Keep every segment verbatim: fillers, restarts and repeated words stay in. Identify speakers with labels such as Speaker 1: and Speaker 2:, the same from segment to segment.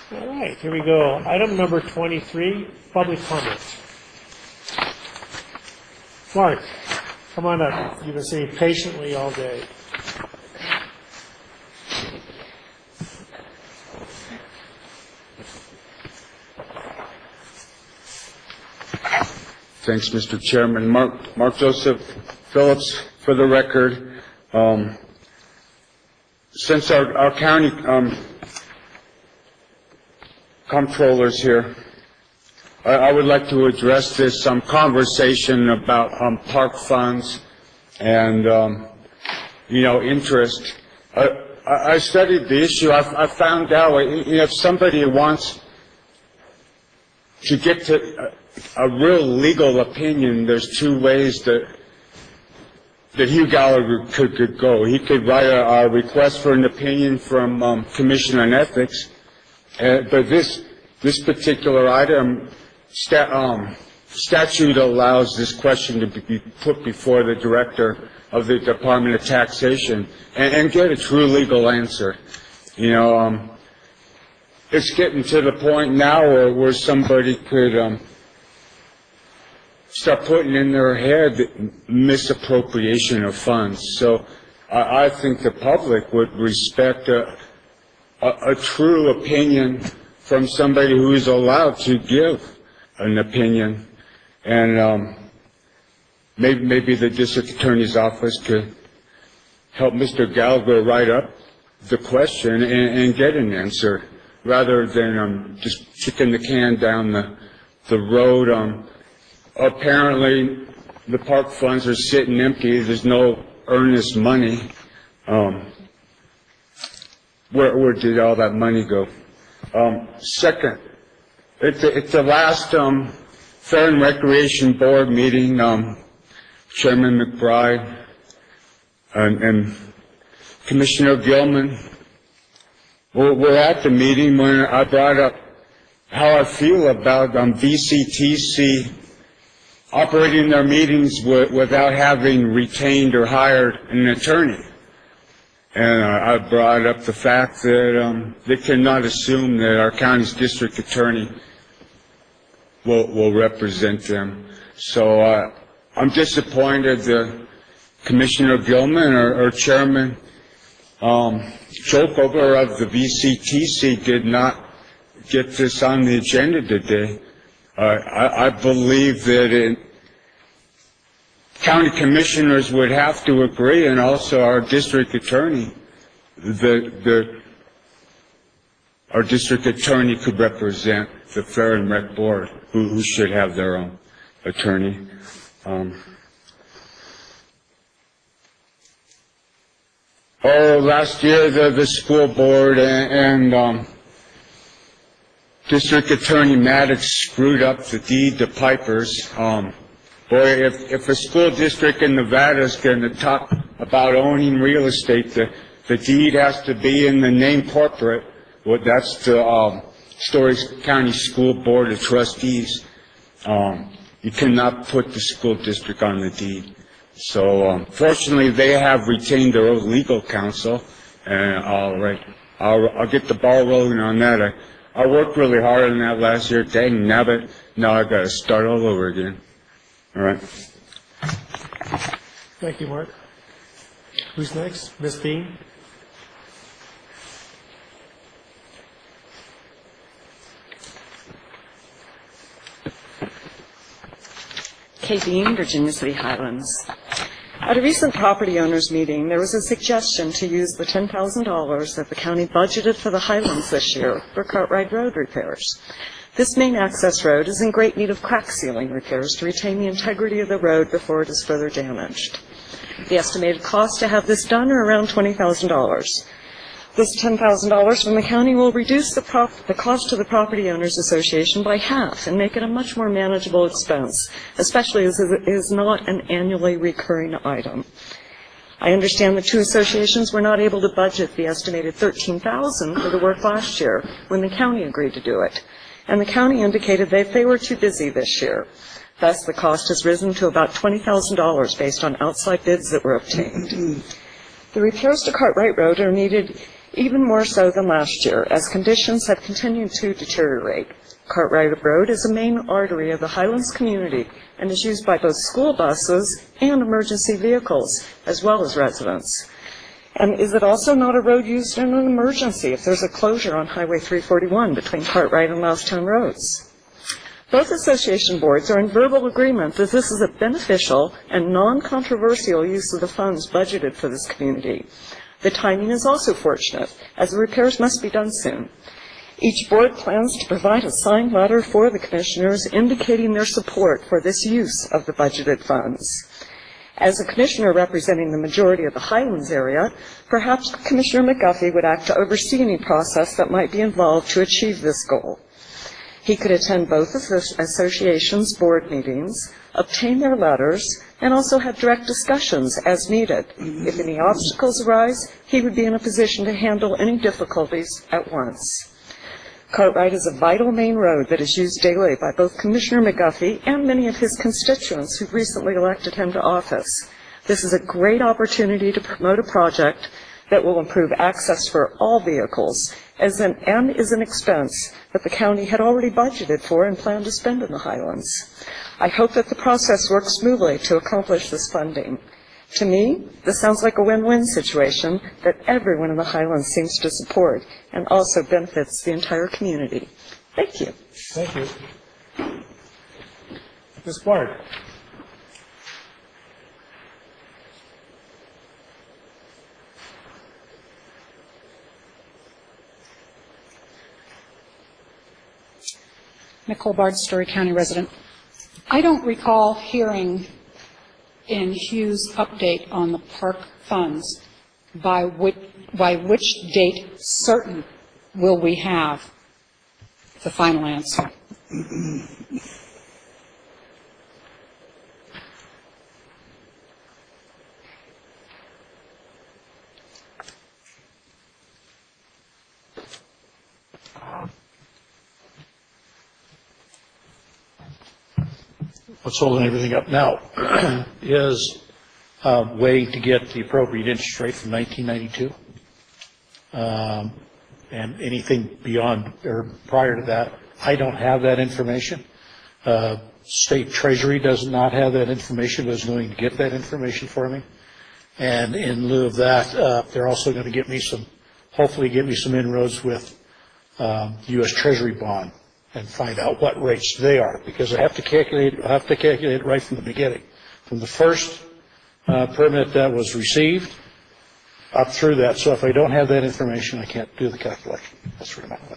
Speaker 1: All right, here we go. Item number twenty-three, public comments. Mark, come on up. You've been sitting patiently all day.
Speaker 2: Thanks, Mister Chairman. Mark, Mark Joseph Phillips, for the record. Um, since our, our county um, comptroller's here, I, I would like to address this um, conversation about um, park funds and, um, you know, interest. I, I studied the issue. I, I found out if somebody wants to get to uh, a real legal opinion, there's two ways that that Hugh Gallagher could, could go. He could write a, a request for an opinion from um, Commission on Ethics, uh, but this this particular item sta um, statute allows this question to be put before the director of the Department of Taxation and, and get a true legal answer. You know, um, it's getting to the point now where, where somebody could um, start putting in their head misappropriation of funds. So I, I think the public would respect a, a, a true opinion from somebody who is allowed to give an opinion. And um, maybe, maybe the district attorney's office could help Mister Gallagher write up the question and, and get an answer, rather than um, just kicking the can down the, the road. Um, apparently, the park funds are sitting empty. There's no earnest money. Um, where, where did all that money go? Um, second, at the, at the last um, Fair and Recreation Board meeting, um, Chairman McBride and, and Commissioner Gilman were at the meeting when I brought up how I feel about um, V C T C operating their meetings w without having retained or hired an attorney. And uh, I brought up the fact that um, they cannot assume that our county's district attorney will, will represent them. So uh, I'm disappointed that Commissioner Gilman or, or Chairman um, Jokover of the V C T C did not get this on the agenda today. Uh, I, I believe that it, county commissioners would have to agree, and also our district attorney, that, that our district attorney could represent the Fair and Rec Board, who, who should have their own attorney. Um, oh, last year the, the school board and, and um, District Attorney Maddox screwed up the deed to Pipers. Um, boy, if, if a school district in Nevada is going to talk about owning real estate, the, the deed has to be in the name corporate. Well, that's the um, Story County School Board of Trustees. Um, you cannot put the school district on the deed. So, um, fortunately, they have retained their own legal counsel, and all right, I'll, I'll get the ball rolling on that. I, I worked really hard on that last year. Dang, now that now I got to start all over again. All right.
Speaker 1: Thank you, Mark. Who's next? Miz Bean.
Speaker 3: Kay Bean, Virginia City Highlands. At a recent property owners meeting, there was a suggestion to use the ten thousand dollars that the county budgeted for the Highlands this year for Cartwright Road repairs. This main access road is in great need of crack sealing repairs to retain the integrity of the road before it is further damaged. The estimated cost to have this done are around twenty thousand dollars. This ten thousand dollars from the county will reduce the, prop the cost to the Property Owners Association by half and make it a much more manageable expense, especially as it is not an annually recurring item. I understand the two associations were not able to budget the estimated thirteen thousand dollars for the work last year when the county agreed to do it, and the county indicated that they were too busy this year. Thus, the cost has risen to about twenty thousand dollars based on outside bids that were obtained. The repairs to Cartwright Road are needed even more so than last year, as conditions have continued to deteriorate. Cartwright Road is a main artery of the Highlands community and is used by both school buses and emergency vehicles, as well as residents. And is it also not a road used in an emergency if there's a closure on Highway three forty-one between Cartwright and Loustown Roads? Both association boards are in verbal agreement that this is a beneficial and non-controversial use of the funds budgeted for this community. The timing is also fortunate, as the repairs must be done soon. Each board plans to provide a signed letter for the commissioners indicating their support for this use of the budgeted funds. As a commissioner representing the majority of the Highlands area, perhaps Commissioner McGuffey would act to oversee any process that might be involved to achieve this goal. He could attend both of the association's board meetings, obtain their letters, and also have direct discussions as needed. If any obstacles arise, he would be in a position to handle any difficulties at once. Cartwright is a vital main road that is used daily by both Commissioner McGuffey and many of his constituents who recently elected him to office. This is a great opportunity to promote a project that will improve access for all vehicles as an, and is an expense that the county had already budgeted for and planned to spend in the Highlands. I hope that the process works smoothly to accomplish this funding. To me, this sounds like a win-win situation that everyone in the Highlands seems to support and also benefits the entire community. Thank you.
Speaker 1: Thank you. Miz Clark.
Speaker 4: Nicole Bard, Story County resident. I don't recall hearing in Hugh's update on the park funds by which, by which date certain will we have the final answer.
Speaker 5: What's holding everything up now is a way to get the appropriate interest rate from nineteen ninety-two. Um, and anything beyond or prior to that, I don't have that information. Uh, State Treasury does not have that information, but is going to get that information for me. And in lieu of that, uh, they're also going to get me some, hopefully get me some inroads with um, U S Treasury bond and find out what rates they are, because I have to calculate, I have to calculate right from the beginning, from the first uh, permit that was received up through that. So if I don't have that information, I can't do the calculation. That's where I'm at.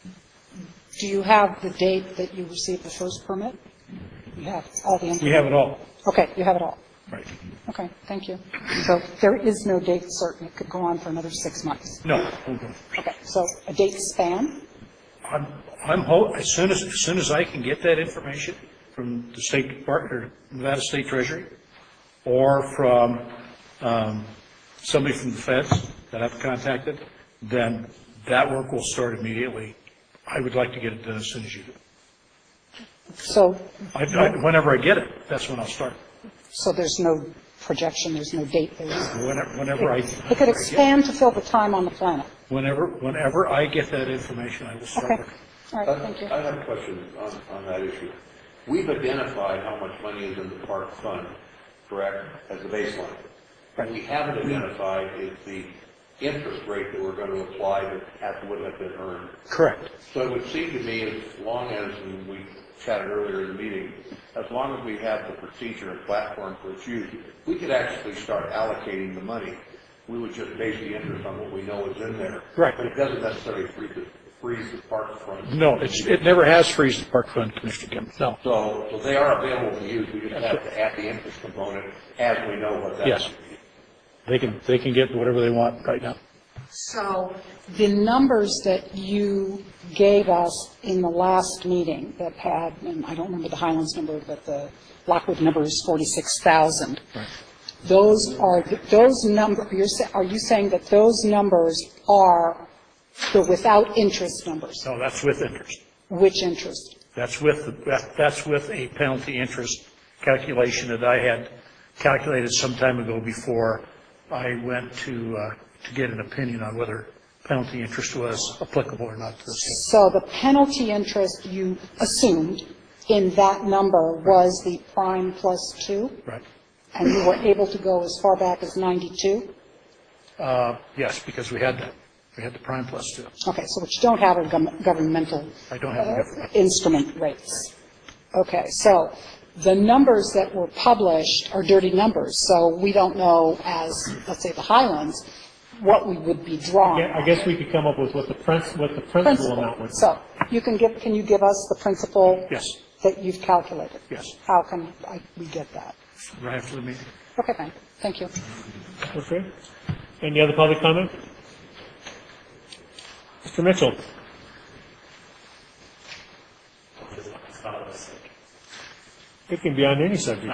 Speaker 4: Do you have the date that you received the first permit? You have all the information?
Speaker 5: We have it all.
Speaker 4: Okay, you have it all.
Speaker 5: Right.
Speaker 4: Okay, thank you. So there is no date certain. It could go on for another six months.
Speaker 5: No.
Speaker 4: Okay, so a date span?
Speaker 5: I'm, I'm ho- as soon as, as soon as I can get that information from the State Department or Nevada State Treasury, or from um, somebody from the feds that I've contacted, then that work will start immediately. I would like to get it done as soon as you do.
Speaker 4: So,
Speaker 5: I, I, whenever I get it, that's when I'll start.
Speaker 4: so there's no projection, there's no date. There's,
Speaker 5: Whenever, whenever I,
Speaker 4: it could expand to fill the time on the planet.
Speaker 5: whenever, whenever I get that information, I will start
Speaker 4: Okay.
Speaker 5: working.
Speaker 4: All right, thank you.
Speaker 6: I have a question on, on that issue. We've identified how much money is in the park fund, correct, as the baseline. What we haven't identified is the interest rate that we're going to apply that have- would have been earned.
Speaker 5: Correct.
Speaker 6: So it would seem to me, as long as, and we chatted earlier in the meeting, as long as we have the procedure and platform for its use, we could actually start allocating the money. We would just base the interest on what we know is in there.
Speaker 5: Right.
Speaker 6: But it doesn't necessarily freeze the, freeze the park fund.
Speaker 5: No, it's, it never has freeze the park fund, Commissioner Kim. No.
Speaker 6: So, so they are available to use, we just have to add the interest component as we know what that is.
Speaker 5: Yes. They can, they can get whatever they want right now.
Speaker 4: So the numbers that you gave us in the last meeting that had, and I don't remember the Highlands number, but the Lockwood number is forty-six thousand.
Speaker 5: Right.
Speaker 4: Those are, those number, you're, sa- are you saying that those numbers are the without interest numbers?
Speaker 5: No, that's with interest.
Speaker 4: Which interest?
Speaker 5: That's with, the- that, that's with a penalty interest calculation that I had calculated some time ago before I went to, uh, to get an opinion on whether penalty interest was applicable or not to the state.
Speaker 4: So the penalty interest you assumed in that number was the prime plus two?
Speaker 5: Right.
Speaker 4: And you were able to go as far back as ninety-two?
Speaker 5: Uh, Yes, because we had that. We had the prime plus two.
Speaker 4: Okay, so which don't have a gov- governmental
Speaker 5: I don't have a
Speaker 4: uh,
Speaker 5: government.
Speaker 4: instrument rates. Okay, so the numbers that were published are dirty numbers, so we don't know as, let's say, the Highlands, what we would be drawing.
Speaker 1: Yeah, I guess we could come up with what the princ, what the principal
Speaker 4: Principal.
Speaker 1: amount would be.
Speaker 4: So you can give, can you give us the principal?
Speaker 5: Yes.
Speaker 4: That you've calculated?
Speaker 5: Yes.
Speaker 4: How can I, we get that?
Speaker 5: Right after the meeting.
Speaker 4: Okay, fine. Thank you.
Speaker 1: Okay. Any other public comment? Mister Mitchell? It can be on any subject.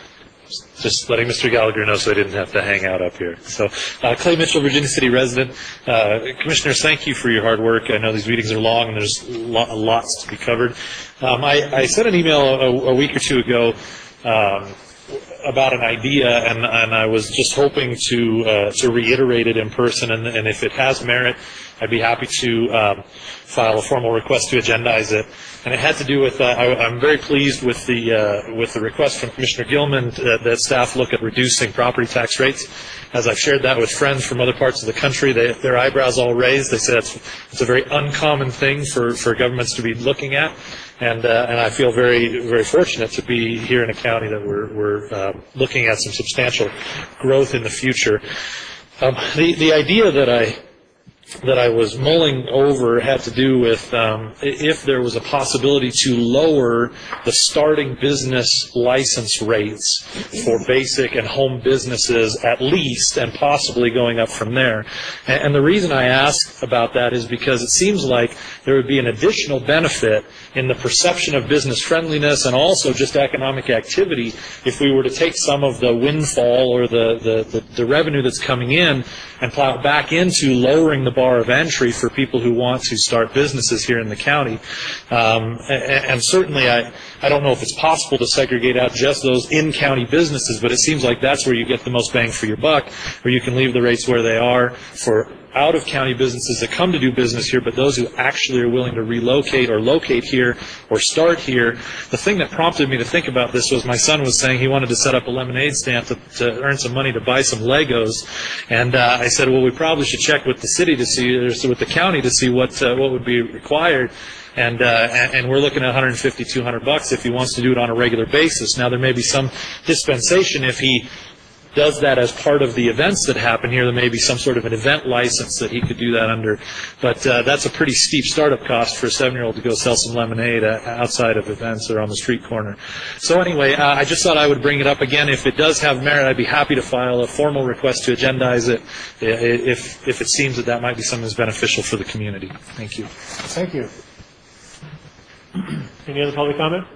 Speaker 7: Just letting Mister Gallagher know so I didn't have to hang out up here. So, uh, Clay Mitchell, Virginia City resident. Uh, Commissioners, thank you for your hard work. I know these meetings are long and there's lo- lots to be covered. Um, I, I sent an email a, a week or two ago um, about an idea, and, and I was just hoping to uh, to reiterate it in person, and, and if it has merit, I'd be happy to um, file a formal request to agendize it. And it had to do with, uh, I, I'm very pleased with the uh, with the request from Commissioner Gilman uh, that staff look at reducing property tax rates. As I've shared that with friends from other parts of the country, they, their eyebrows all raised. They said it's, it's a very uncommon thing for, for governments to be looking at. And uh, and I feel very, very fortunate to be here in a county that we're, we're uh, looking at some substantial growth in the future. Um, the, the idea that I that I was mulling over had to do with um, if there was a possibility to lower the starting business license rates for basic and home businesses at least, and possibly going up from there. And, and the reason I ask about that is because it seems like there would be an additional benefit in the perception of business friendliness and also just economic activity if we were to take some of the windfall or the, the, the, the revenue that's coming in and plow it back into lowering the bar of entry for people who want to start businesses here in the county. Um, and, and certainly I, I don't know if it's possible to segregate out just those in-county businesses, but it seems like that's where you get the most bang for your buck, where you can leave the rates where they are for out-of-county businesses that come to do business here, but those who actually are willing to relocate or locate here or start here. The thing that prompted me to think about this was my son was saying he wanted to set up a lemonade stand to, to earn some money to buy some Legos, and uh, I said, well, we probably should check with the city to see, or with the county to see what uh, what would be required. And, uh, and we're looking at one hundred fifty, two hundred bucks if he wants to do it on a regular basis. Now, there may be some dispensation if he does that as part of the events that happen here. There may be some sort of an event license that he could do that under. But uh, that's a pretty steep startup cost for a seven-year-old to go sell some lemonade uh, outside of events or on the street corner. So anyway, uh, I just thought I would bring it up again. If it does have merit, I'd be happy to file a formal request to agendize it if, if it seems that that might be something that's beneficial for the community. Thank you.
Speaker 1: Thank you. Any other public comment?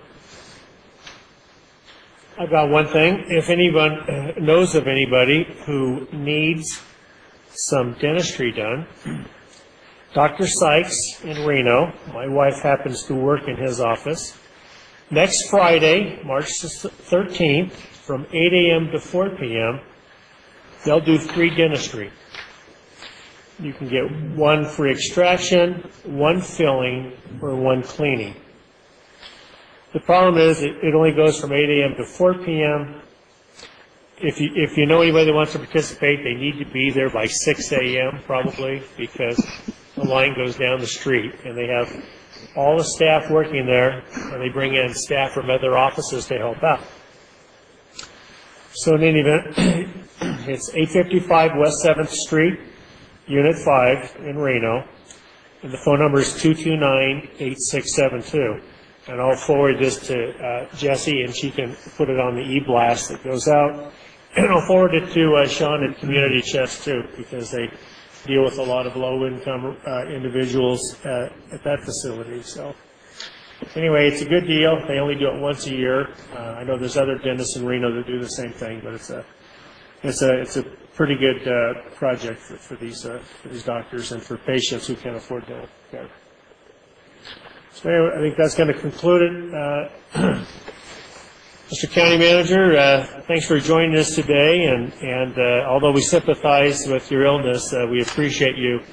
Speaker 1: I've got one thing. If anyone uh, knows of anybody who needs some dentistry done, Doctor Sykes in Reno, my wife happens to work in his office, next Friday, March thirteenth, from eight a.m. to four p.m., they'll do free dentistry. You can get one free extraction, one filling, or one cleaning. The problem is it, it only goes from eight a.m. to four p.m. If you, if you know anybody that wants to participate, they need to be there by six a.m. probably, because the line goes down the street, and they have all the staff working there, and they bring in staff from other offices to help out. So in any event, it's eight fifty-five West seventh Street, Unit five in Reno, and the phone number is two two nine, eight six seven two. And I'll forward this to uh, Jessie, and she can put it on the e-blast that goes out. And I'll forward it to uh, Sean at Community Chest, too, because they deal with a lot of low-income uh, individuals uh, at that facility. So anyway, it's a good deal. They only do it once a year. Uh, I know there's other dentists in Reno that do the same thing, but it's a it's a it's a pretty good uh, project for, for these uh, for these doctors and for patients who can't afford dental care. So anyway, I think that's going to conclude it. Uh, Mister County Manager, uh, thanks for joining us today. And, and uh, although we sympathize with your illness, uh, we appreciate you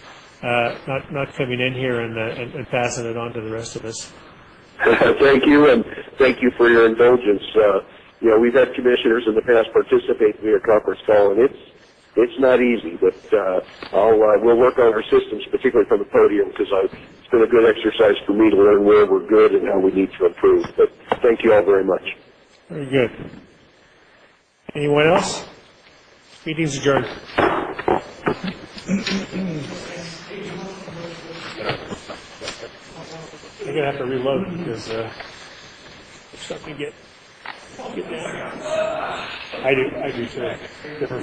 Speaker 1: uh, not, not coming in here and, uh, and and passing it on to the rest of us.
Speaker 8: Thank you, and thank you for your indulgence. Uh, you know, we've had commissioners in the past participate via conference call, and it's it's not easy, but uh, I'll uh, we'll work on our systems, particularly from the podium, because it's been a good exercise for me to learn where we're good and how we need to improve. But thank you all very much.
Speaker 1: Very good. Anyone else? Meeting's adjourned. I'm gonna have to reload because uh, if something get get down. I do. I do too. Different.